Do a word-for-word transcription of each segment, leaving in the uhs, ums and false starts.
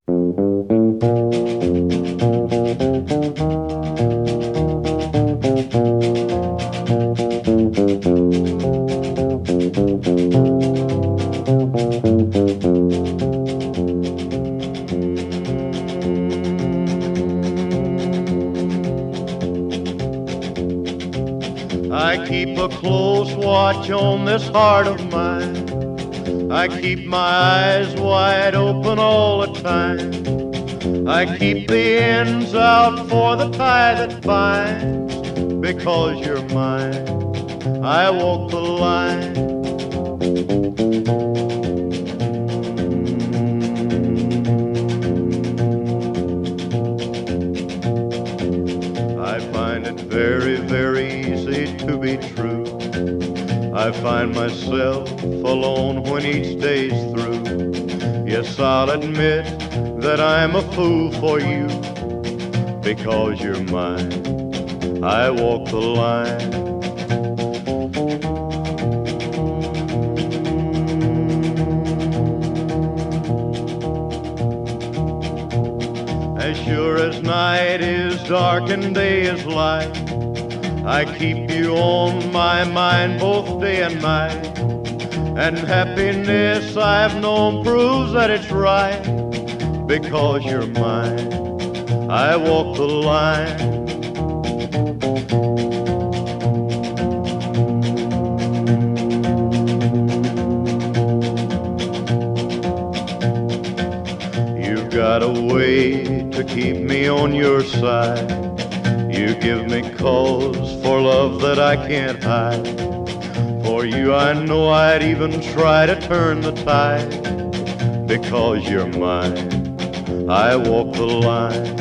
I keep a close watch on this heart of mine. I keep my eyes wide open all the time. I keep the ends out for the tie that binds. Because you're mine, I walk the line. I find it very, very easy to be true. I find myself alone when each day's through. Yes, I'll admit that I'm a fool for you. Because you're mine, I walk the line. As sure as night is dark and day is light, I keep you on my mind both day and night. And happiness I've known proves that it's right. Because you're mine, I walk the line. You've got a way to keep me on your side. You give me cause for love that I can't hide. For you I know I'd even try to turn the tide. Because you're mine, I walk the line.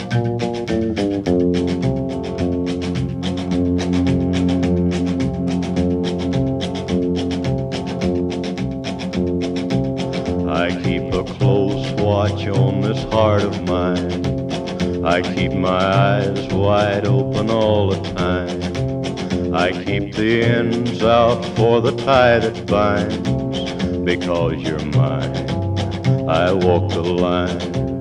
I keep a close watch on this heart of mine. I keep my eyes wide open all the time. I keep the ends out for the tie that binds. Because you're mine, I walk the line.